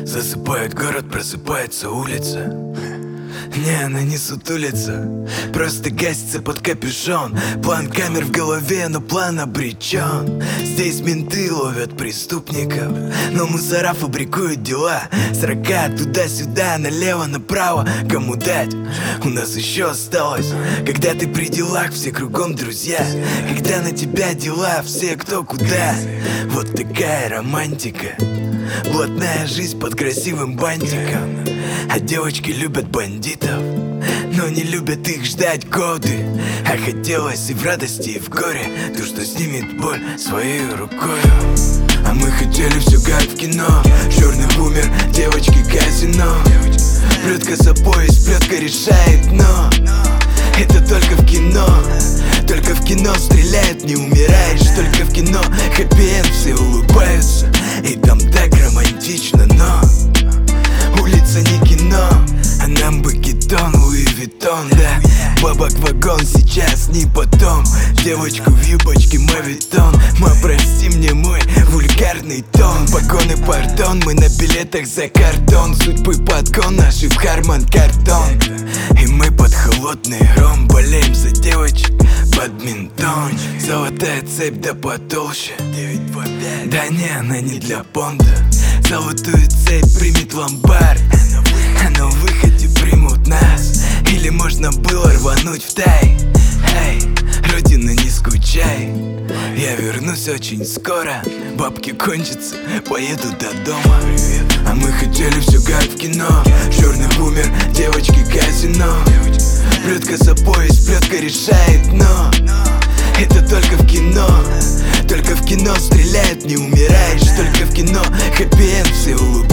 Засыпает город, просыпается улица. Не, она не сутулится, просто гасится под капюшон. План камер в голове, но план обречен. Здесь менты ловят преступников, но мусора фабрикуют дела. Срока туда-сюда, налево-направо, кому дать? У нас еще осталось, когда ты при делах, все кругом друзья. Когда на тебя дела, все кто куда. Вот такая романтика, блатная жизнь под красивым бантиком. А девочки любят бандитов, но не любят их ждать годы. А хотелось и в радости, и в горе то, что снимет боль своей рукою. А мы хотели все как в кино. Черный бумер, девочки казино. Плетка за пояс, плетка решает, но это только в кино. Только в кино стреляют, не умираешь. Только в кино хэппи-энд, все улыбаются. И там так романтично, но улица не кино, а нам бы кетон, Луи Виттон, да. Бабак вагон сейчас, не потом. Девочку в юбочке мавитон. Прости мне мой вульгарный тон. Погоны, пардон, мы на билетах за картон. Судьбы подгон, наши в карман картон. И мы под холодный ром болеем за девочек, бадминтон. Золотая цепь да потолще. 925. Да не, она не для понта. Золотую цепь примет ломбард, а на выходе примут нас. Или можно было рвануть в тай. Эй, родина, не скучай, я вернусь очень скоро. Бабки кончатся, поеду до дома. А мы хотели все как в кино. Черный бумер, девочки казино. Плетка за пояс, плетка решает, но это только в кино. Только в кино стреляют, не умираешь. Только в кино хэппи-энд, все улыбаются.